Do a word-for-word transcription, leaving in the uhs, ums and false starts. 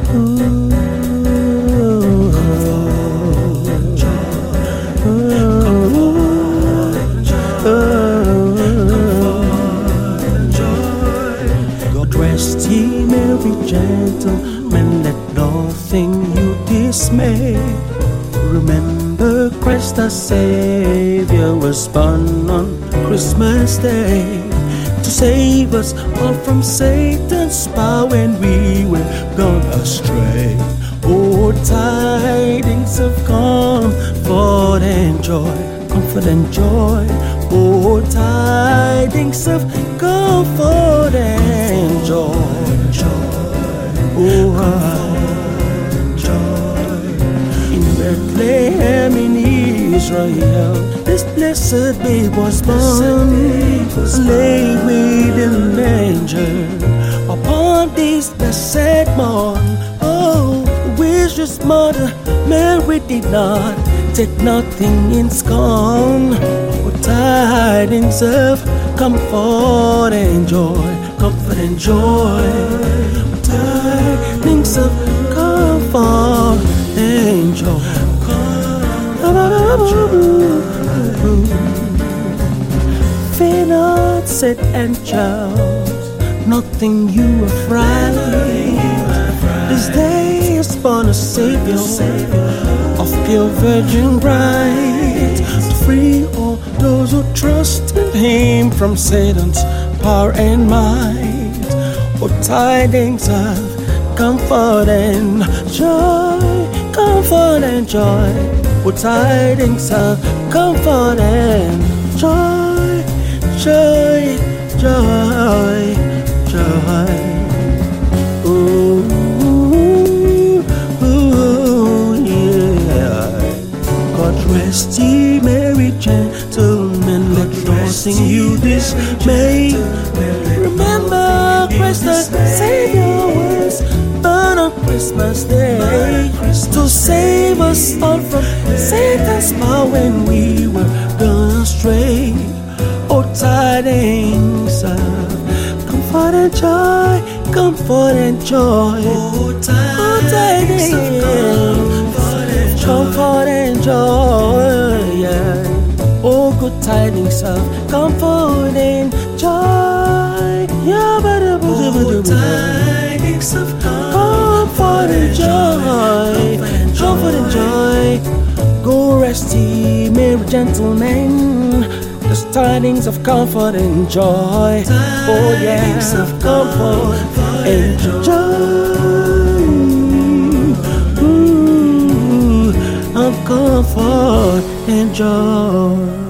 Ooh, God rest ye merry gentlemen, let nothing you dismay. Remember Christ the Savior was born on Christmas Day to save us all from Satan's power when we were gone astray. Oh, tidings of comfort and joy, comfort and joy. Oh, tidings of comfort and joy, joy. Oh, joy. In Bethlehem in Israel, this blessed babe was born, laid within a manger. Upon this blessed morn, oh, the wisest mother Mary did not take nothing in scorn. Oh, tidings of comfort and joy, comfort and joy. Oh, tidings of comfort and joy. Fear not, said angels, nothing you afraid. This day is born a Savior of pure virgin bride, to free all those who trust in Him from Satan's power and might. Oh, tidings of comfort and joy, comfort and joy. Oh, tidings of comfort and joy, joy, joy, joy. Ooh, ooh, yeah. God rest ye merry gentlemen, let nothing you dismay. Remember Christ the Savior was born on Christmas Day to save us all from Satan's power when we were gone astray. Oh, tidings of comfort and joy, comfort and joy. Oh, tidings of comfort and joy, comfort and joy. Yeah. Oh, good tidings of comfort and joy. Yeah, but oh, tidings of comfort and joy, comfort and joy. Go rest ye, merry gentlemen. There's tidings of comfort and joy. Oh yeah, of comfort and joy. Ooh, of comfort and joy.